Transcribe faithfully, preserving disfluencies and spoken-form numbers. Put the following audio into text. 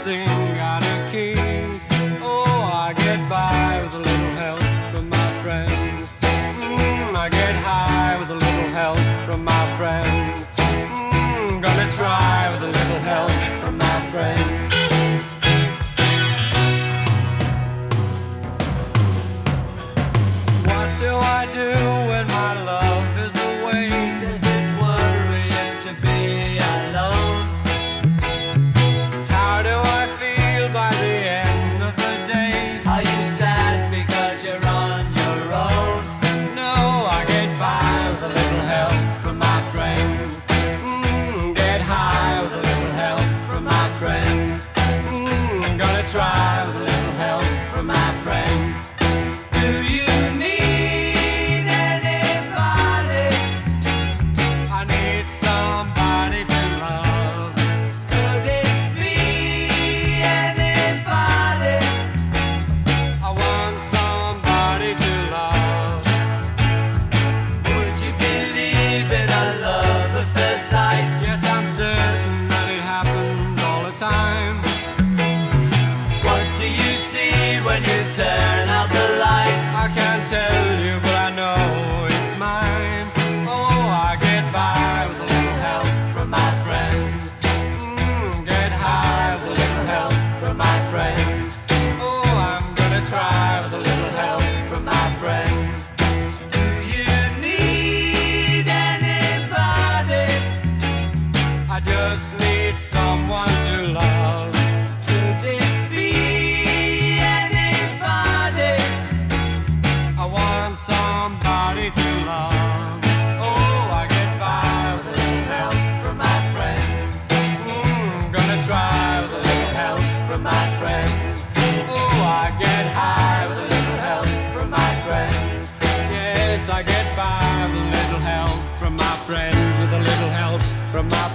sing out of key. Oh, I get by with a little help from my friends. Mm, I get high with a little help from my friends. Mm, gonna try with a little help from my friends. What do I do when my love is away? Does it worry you to be alone? How do I feel by the end of the day? Are you sad because you're on your own? No, I get by with a little help from my friends. Mm, get high with a little help from my friends. Mm, I'm gonna try with a little help from my friends. Do you need anybody? I need somebody to love. Could it be anybody? I want somebody to love. Would you believe in a love at first sight? Yes, I'm certain that it happens all the time. What do you see when you turn out the light? I can't tell you, but I know it's mine. Oh, I get by with a little help from my friends. Mm, get high with a little help from my friends. Oh, I'm gonna try with a little help from my friends. Do you need anybody? I just need someone to love. Could it be anybody? I want somebody to love. Oh, I get by with a little help from my friends. Mm, gonna try with a little help from my friends. Oh, I get high with a little help from my friends. Yes, I get by with a little help from my friends. With a little help from my